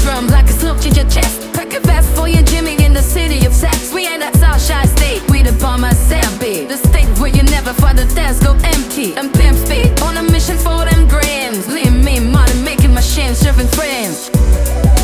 drum like it's looked in your chest. Pack a vest for your Jimmy in the city of sex. We ain't that Southside state, we the bomb assembly. The state where you never find the desk go empty. And pimp speed on a mission for them grams. Lean me money making machines serving friends.